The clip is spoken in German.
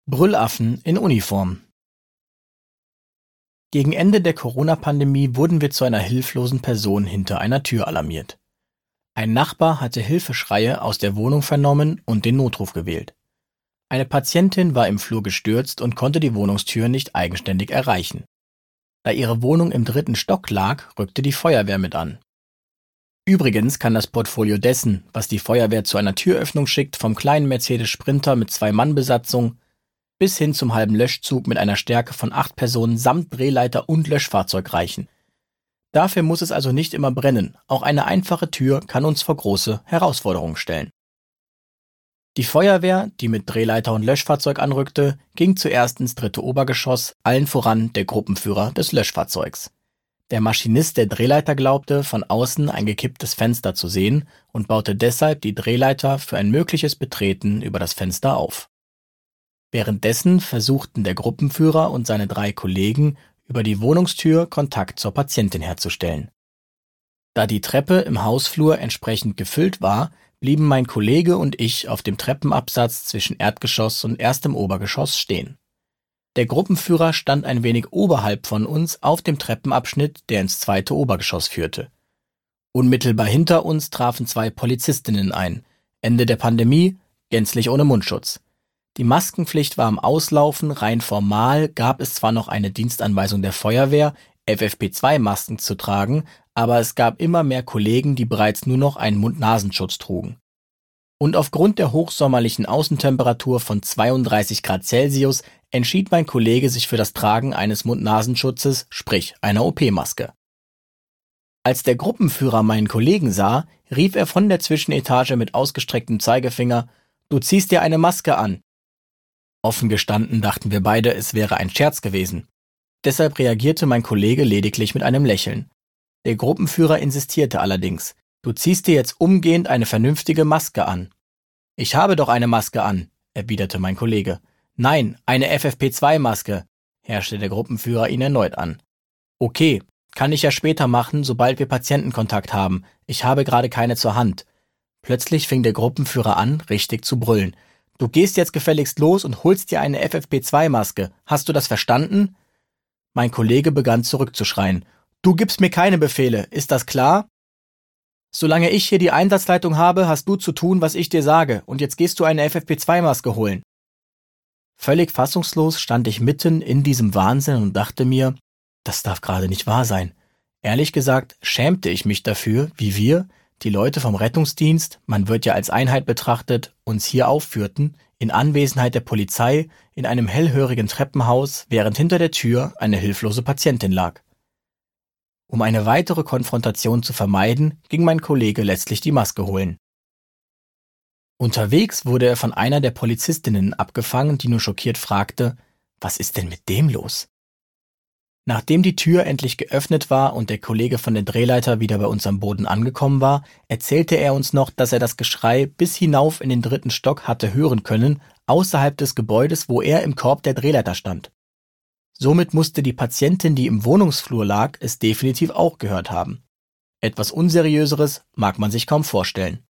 Brüllaffen in Uniform. Gegen Ende der Corona-Pandemie wurden wir zu einer hilflosen Person hinter einer Tür alarmiert. Ein Nachbar hatte Hilfeschreie aus der Wohnung vernommen und den Notruf gewählt. Eine Patientin war im Flur gestürzt und konnte die Wohnungstür nicht eigenständig erreichen. Da ihre Wohnung im 3. Stock lag, rückte die Feuerwehr mit an. Übrigens kann das Portfolio dessen, was die Feuerwehr zu einer Türöffnung schickt, vom kleinen Mercedes Sprinter mit 2-Mann-Besatzung bis hin zum halben Löschzug mit einer Stärke von 8 Personen samt Drehleiter und Löschfahrzeug reichen. Dafür muss es also nicht immer brennen, auch eine einfache Tür kann uns vor große Herausforderungen stellen. Die Feuerwehr, die mit Drehleiter und Löschfahrzeug anrückte, ging zuerst ins 3. Obergeschoss, allen voran der Gruppenführer des Löschfahrzeugs. Der Maschinist der Drehleiter glaubte, von außen ein gekipptes Fenster zu sehen und baute deshalb die Drehleiter für ein mögliches Betreten über das Fenster auf. Währenddessen versuchten der Gruppenführer und seine 3 Kollegen über die Wohnungstür Kontakt zur Patientin herzustellen. Da die Treppe im Hausflur entsprechend gefüllt war, blieben mein Kollege und ich auf dem Treppenabsatz zwischen Erdgeschoss und 1. Obergeschoss stehen. Der Gruppenführer stand ein wenig oberhalb von uns auf dem Treppenabschnitt, der ins 2. Obergeschoss führte. Unmittelbar hinter uns trafen 2 Polizistinnen ein. Ende der Pandemie, gänzlich ohne Mundschutz. Die Maskenpflicht war am Auslaufen, rein formal gab es zwar noch eine Dienstanweisung der Feuerwehr, FFP2-Masken zu tragen, aber es gab immer mehr Kollegen, die bereits nur noch einen Mund-Nasenschutz trugen. Und aufgrund der hochsommerlichen Außentemperatur von 32 Grad Celsius entschied mein Kollege sich für das Tragen eines Mund-Nasenschutzes, sprich einer OP-Maske. Als der Gruppenführer meinen Kollegen sah, rief er von der Zwischenetage mit ausgestrecktem Zeigefinger: »Du ziehst dir eine Maske an!« Offen gestanden dachten wir beide, es wäre ein Scherz gewesen. Deshalb reagierte mein Kollege lediglich mit einem Lächeln. Der Gruppenführer insistierte allerdings: »Du ziehst dir jetzt umgehend eine vernünftige Maske an.« »Ich habe doch eine Maske an«, erwiderte mein Kollege. »Nein, eine FFP2-Maske«, herrschte der Gruppenführer ihn erneut an. »Okay, kann ich ja später machen, sobald wir Patientenkontakt haben. Ich habe gerade keine zur Hand.« Plötzlich fing der Gruppenführer an, richtig zu brüllen. »Du gehst jetzt gefälligst los und holst dir eine FFP2-Maske. Hast du das verstanden?« Mein Kollege begann zurückzuschreien. »Du gibst mir keine Befehle, ist das klar? Solange ich hier die Einsatzleitung habe, hast du zu tun, was ich dir sage, und jetzt gehst du eine FFP2-Maske holen.« Völlig fassungslos stand ich mitten in diesem Wahnsinn und dachte mir, das darf gerade nicht wahr sein. Ehrlich gesagt schämte ich mich dafür, wie wir, die Leute vom Rettungsdienst, man wird ja als Einheit betrachtet, uns hier aufführten, in Anwesenheit der Polizei, in einem hellhörigen Treppenhaus, während hinter der Tür eine hilflose Patientin lag. Um eine weitere Konfrontation zu vermeiden, ging mein Kollege letztlich die Maske holen. Unterwegs wurde er von einer der Polizistinnen abgefangen, die nur schockiert fragte: »Was ist denn mit dem los?« Nachdem die Tür endlich geöffnet war und der Kollege von der Drehleiter wieder bei uns am Boden angekommen war, erzählte er uns noch, dass er das Geschrei bis hinauf in den 3. Stock hatte hören können, außerhalb des Gebäudes, wo er im Korb der Drehleiter stand. Somit musste die Patientin, die im Wohnungsflur lag, es definitiv auch gehört haben. Etwas Unseriöseres mag man sich kaum vorstellen.